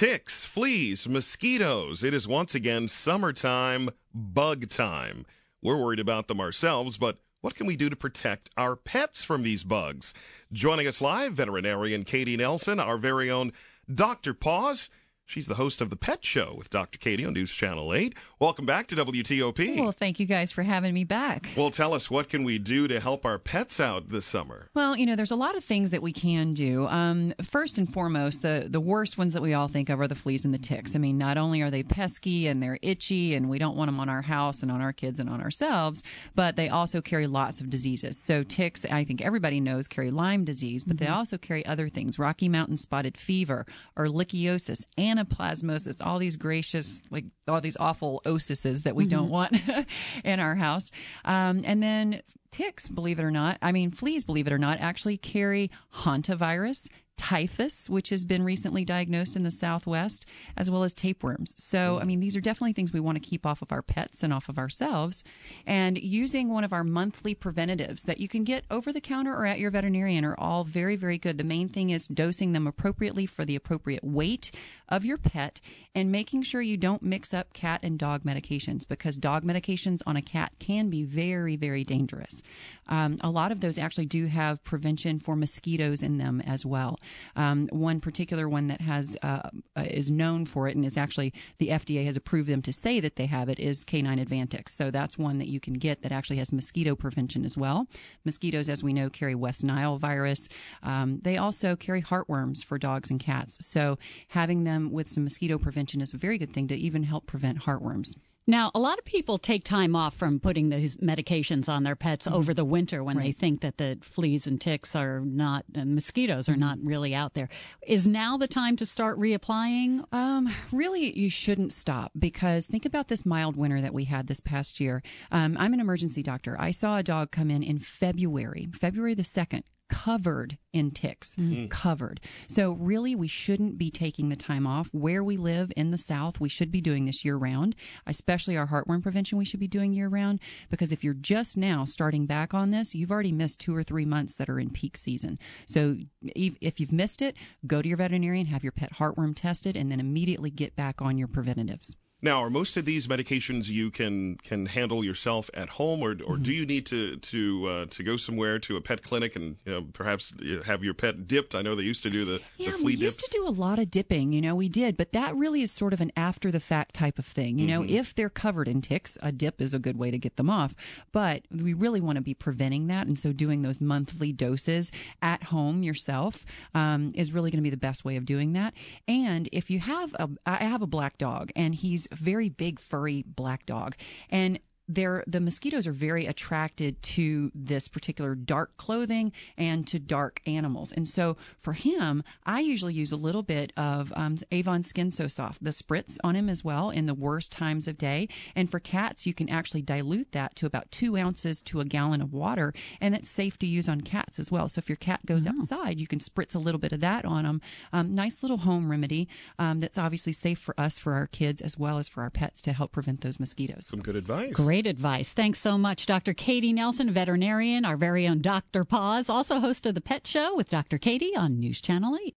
Ticks, fleas, mosquitoes. It is once again summertime, bug time. We're worried about them ourselves, but what can we do to protect our pets from these bugs? Joining us live, veterinarian Katie Nelson, our very own Dr. Paws. She's the host of The Pet Show with Dr. Katie on News Channel 8. Welcome back to WTOP. Well, thank you guys for having me back. Well, tell us, what can we do to help our pets out this summer? Well, there's a lot of things that we can do. First and foremost, the worst ones that we all think of are the fleas and the ticks. I mean, not only are they pesky and they're itchy and we don't want them on our house and on our kids and on ourselves, but they also carry lots of diseases. So ticks, I think everybody knows, carry Lyme disease, but they also carry other things, Rocky Mountain spotted fever, ehrlichiosis, anaplasmosis, all these all these awful osises that we don't want in our house. And then ticks, fleas, believe it or not, actually carry hantavirus, typhus, which has been recently diagnosed in the Southwest, as well as tapeworms. So, these are definitely things we want to keep off of our pets and off of ourselves. And using one of our monthly preventatives that you can get over the counter or at your veterinarian are all very, very good. The main thing is dosing them appropriately for the appropriate weight of your pet and making sure you don't mix up cat and dog medications, because dog medications on a cat can be very, very dangerous. A lot of those actually do have prevention for mosquitoes in them as well. One particular one that is known for it, and is actually the FDA has approved them to say that they have it, is Canine Advantix. So that's one that you can get that actually has mosquito prevention as well. Mosquitoes, as we know, carry West Nile virus. They also carry heartworms for dogs and cats. So having them with some mosquito prevention is a very good thing to even help prevent heartworms. Now, a lot of people take time off from putting these medications on their pets over the winter when they think that the fleas and ticks are not, and mosquitoes are not really out there. Is now the time to start reapplying? Really, you shouldn't stop, because think about this mild winter that we had this past year. I'm an emergency doctor. I saw a dog come in February the 2nd, covered in ticks, covered. So really, we shouldn't be taking the time off. Where we live in the South, we should be doing this year round, especially our heartworm prevention we should be doing year round, because if you're just now starting back on this, you've already missed 2 or 3 months that are in peak season. So if you've missed it, go to your veterinarian, have your pet heartworm tested, and then immediately get back on your preventatives. Now, are most of these medications you can handle yourself at home, or do you need to go somewhere to a pet clinic and perhaps have your pet dipped? I know they used to do the flea dips. We used to do a lot of dipping. We did, but that really is sort of an after the fact type of thing. If they're covered in ticks, a dip is a good way to get them off. But we really want to be preventing that, and so doing those monthly doses at home yourself is really going to be the best way of doing that. And if you have I have a black dog, and he's a very big, furry black dog, and the mosquitoes are very attracted to this particular dark clothing and to dark animals. And so for him, I usually use a little bit of Avon Skin So Soft, the spritz on him as well in the worst times of day. And for cats, you can actually dilute that to about 2 ounces to a gallon of water, and it's safe to use on cats as well. So if your cat goes outside, you can spritz a little bit of that on them. Nice little home remedy that's obviously safe for us, for our kids, as well as for our pets, to help prevent those mosquitoes. Some good advice. Great advice. Thanks so much, Dr. Katie Nelson, veterinarian, our very own Dr. Paws, also host of The Pet Show with Dr. Katie on News Channel 8.